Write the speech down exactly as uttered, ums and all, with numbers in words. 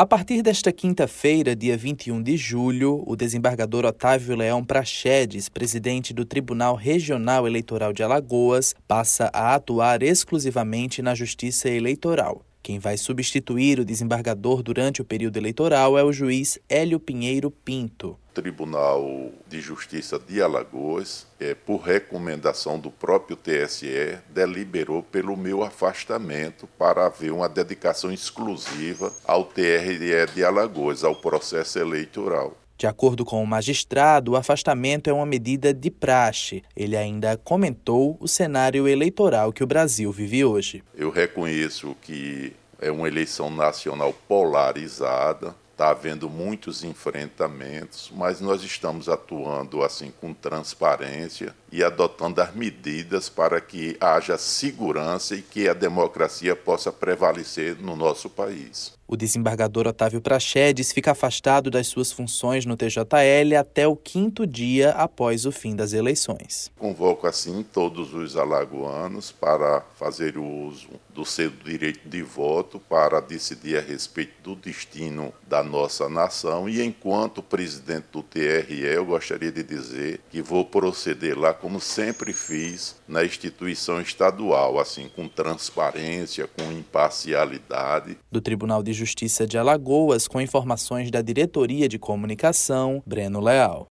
A partir desta quinta-feira, dia vinte e um de julho, o desembargador Otávio Leão Praxedes, presidente do Tribunal Regional Eleitoral de Alagoas, passa a atuar exclusivamente na Justiça Eleitoral. Quem vai substituir o desembargador durante o período eleitoral é o juiz Hélio Pinheiro Pinto. O Tribunal de Justiça de Alagoas, é, por recomendação do próprio T S E, deliberou pelo meu afastamento para haver uma dedicação exclusiva ao T R E de Alagoas, ao processo eleitoral. De acordo com o magistrado, o afastamento é uma medida de praxe. Ele ainda comentou o cenário eleitoral que o Brasil vive hoje. Eu reconheço que é uma eleição nacional polarizada, está havendo muitos enfrentamentos, mas nós estamos atuando assim com transparência e adotando as medidas para que haja segurança e que a democracia possa prevalecer no nosso país. O desembargador Otávio Praxedes fica afastado das suas funções no T J L até o quinto dia após o fim das eleições. Convoco assim todos os alagoanos para fazer uso do seu direito de voto para decidir a respeito do destino da nossa nação, e enquanto presidente do T R E eu gostaria de dizer que vou proceder lá como sempre fiz na instituição estadual, assim com transparência, com imparcialidade. Do Tribunal de Justiça de Alagoas, com informações da Diretoria de Comunicação, Breno Leal.